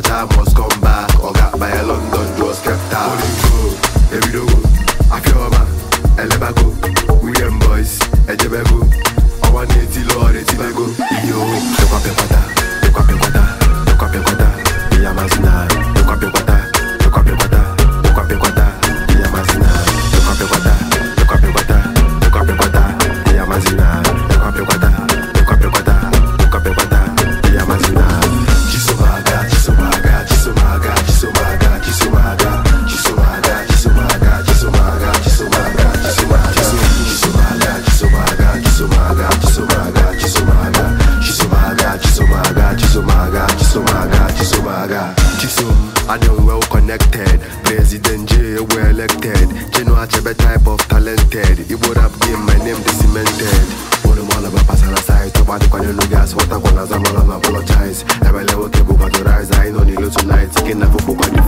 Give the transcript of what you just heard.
Abacha must come back. Or got by a London, just kept out. Go, every do go. Afioma, Elebago, William Boys, Ejebego. I want 80 Lord, 80 Lego. Yo, look up your water, look up your water, look up your water. The Amazina, look up your water, look up your water, look up your water. The Amazina, look up your water, look up your water, look up your water. The Amazina, look up your water, look up your water, look up your water. The Amazina. Chisomaga, Chisomaga, Chisomaga, Chisomaga, Chisomaga, Chisomaga, Chisomaga, Chisomaga, Chisomaga, Chisomaga, Chisomaga, Chisomaga, Chisomaga, Chisomaga, Chisomaga, Chisomaga, Chisomaga, Chisomaga. Chisom, I know well connected. President J, well elected. Geno Achebe type of talented. It would have game, my name is cemented. All the man about passing aside. Top of the corner, no gas. What I want as I'm apologize. Every level cable got to rise. I know Nilo tonight. Taking a football.